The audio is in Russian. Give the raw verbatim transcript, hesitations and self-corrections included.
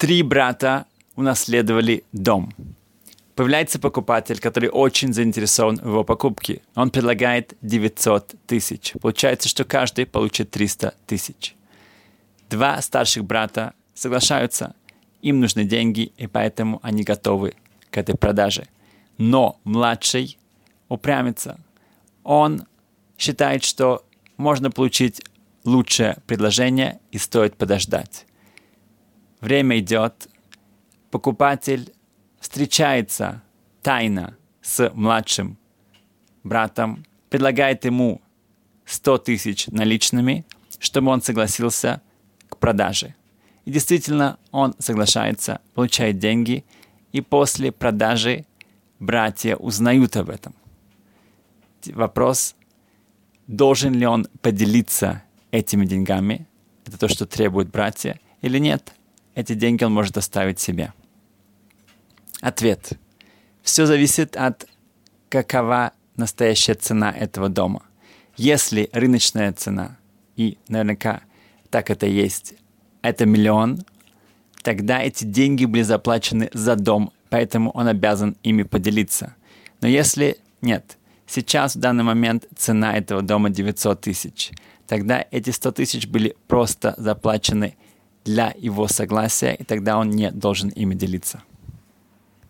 Три брата унаследовали дом. Появляется покупатель, который очень заинтересован в его покупке. Он предлагает девятьсот тысяч. Получается, что каждый получит триста тысяч. Два старших брата соглашаются. Им нужны деньги, и поэтому они готовы к этой продаже. Но младший упрямится. Он считает, что можно получить лучшее предложение и стоит подождать. Время идет. Покупатель встречается тайно с младшим братом, предлагает ему сто тысяч наличными, чтобы он согласился к продаже. И действительно, он соглашается, получает деньги, и после продажи братья узнают об этом. Вопрос, должен ли он поделиться этими деньгами, это то, что требуют братья, или нет, эти деньги он может оставить себе. Ответ. Все зависит от какова настоящая цена этого дома. Если рыночная цена, и наверняка так это и есть, это миллион, тогда эти деньги были заплачены за дом, поэтому он обязан ими поделиться. Но если нет, сейчас в данный момент цена этого дома девятьсот тысяч, тогда эти сто тысяч были просто заплачены для его согласия, и тогда он не должен ими делиться.